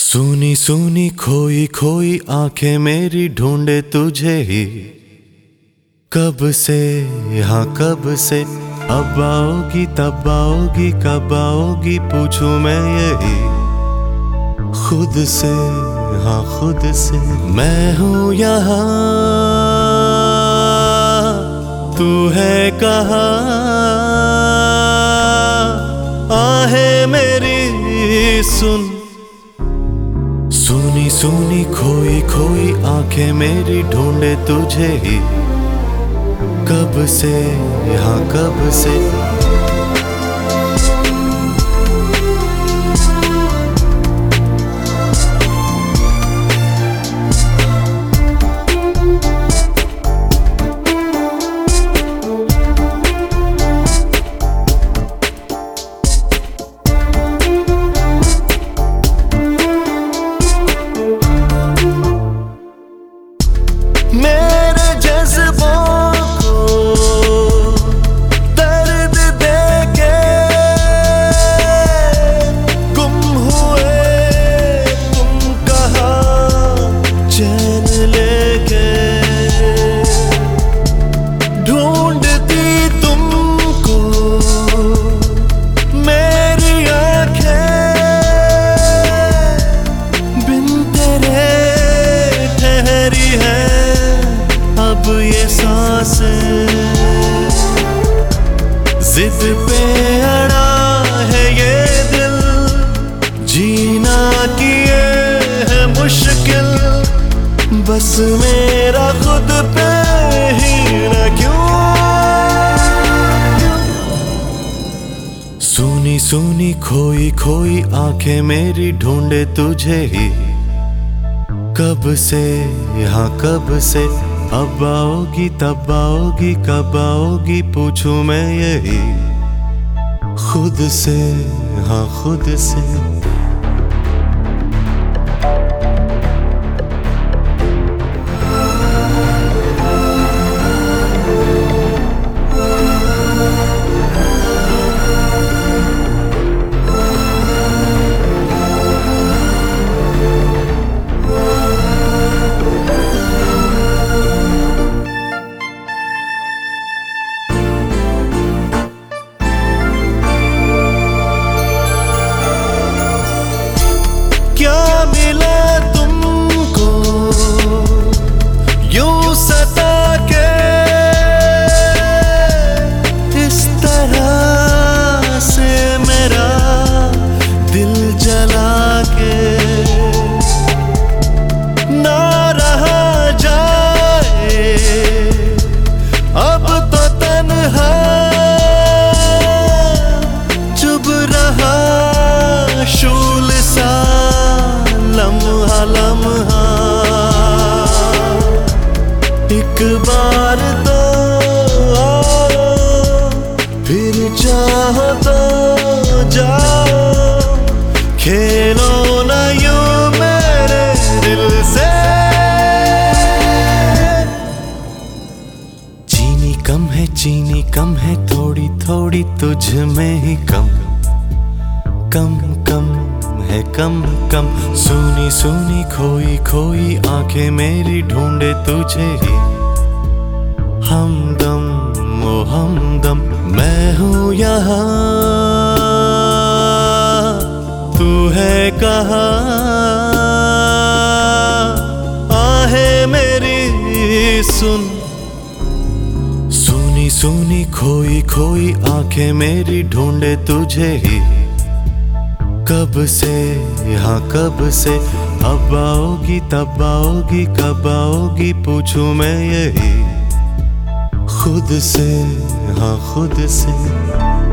सूनी सूनी खोई खोई आंखें मेरी ढूंढे तुझे ही। कब से हाँ कब से, अब आओगी तब आओगी, कब आओगी पूछूं मैं यही खुद से, हाँ खुद से। मैं हूँ यहाँ, तू है कहाँ, आहें मेरी सुन। सूनी सूनी खोई खोई आंखें मेरी ढूंढे तुझे ही। कब से हाँ कब से, मेरे जज्बों को दर्द देके गुम हुए तुम कहाँ चैन लेके। ढूंढती तुमको मेरी आंखें, बिन तेरे ठहरी है अब ये सांसें। जिद पे अड़ा है ये दिल, जीना किए है मुश्किल, बस मेरा खुद पे ही न क्यों। सूनी सूनी खोई खोई आंखें मेरी ढूंढे तुझे ही। कब से हाँ कब से, अब आओगी तब आओगी, कब आओगी पूछूं मैं यही खुद से, हाँ खुद से। क्या मिला तुमको यूं सता के, इस तरह से मेरा दिल जला के। ना रहा जाए अब तो तन्हा, चुभ रहा शूल सा लम्हा लम्हा। एक बार तो आओ, फिर चाहो तो जाओ, खेलो ना यूं मेरे दिल से। चीनी कम है थोड़ी थोड़ी तुझ में ही कम, कम कम है कम कम। सूनी सूनी खोई खोई आंखें मेरी ढूंढे तुझे ही। हमदम ओ हमदम, मैं हूँ यहाँ, तू है कहाँ, आहें मेरी सुन। सूनी सूनी खोई खोई आंखें मेरी ढूंढे तुझे ही। कब से हाँ कब से, अब आओगी तब आओगी, कब आओगी पूछूं मैं यही खुद से, हाँ खुद से।